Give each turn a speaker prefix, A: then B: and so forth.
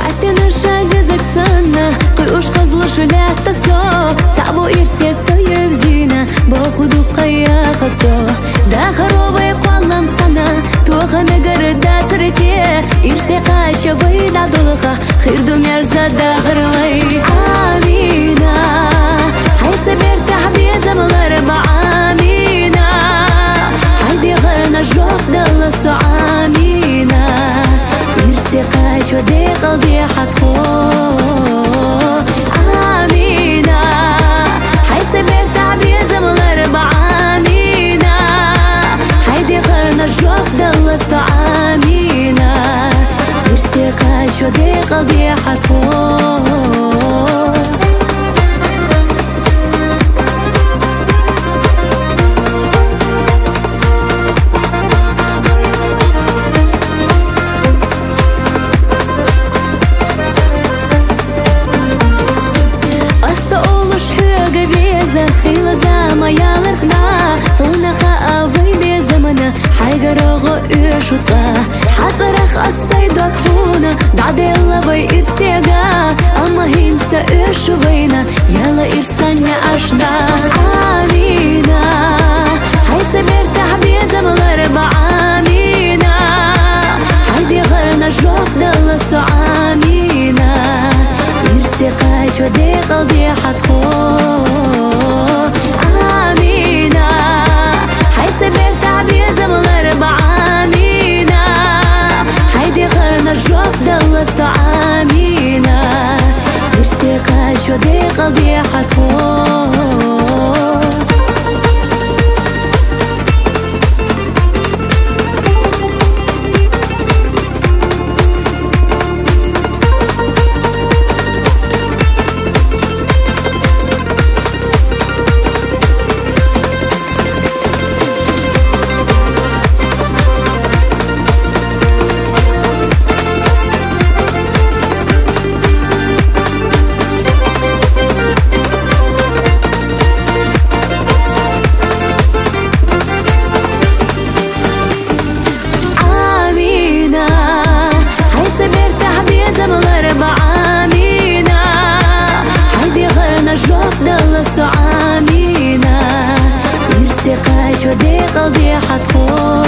A: Астена шазезак сана Куш қазлы шулятта со Сабу ирсе сөйев зина Бохуду қая қасо Да харобай қуалам сана Туға мегірда цірке Ирсе қаша вайда дұлға Хирду мерзада ғырлай Амина Хайца бер тахбезам ларба Амина Хайди ғырна жоқ дылы со Амина Ирсе қачо де қалди хатхо Амина Хайца бер тахбезам ларба Амина Хайди ғырна жоқ дылы со Амина Ирсе қачо де қалди хатхо خيل زما يا لرخنا هنا خاوي دي زمنا حيقرغو يشوطا حصرخ السيدك خونا بعد يلا بي ارسيقا اما هنسا يشوفينا يلا ارسانيا اشدا امينا حيث بيرتاح بيزم الاربع امينا هيدي غرنا جوف دلسو امينا ارسي قايشو دي قلبي حتخو Amina Hayse berta biyazam l'arba Amina Haydi gharna job dalla sa Amina Irsi qasho di qalbi hatfo Amina Irsi qasho di qalbi hatfo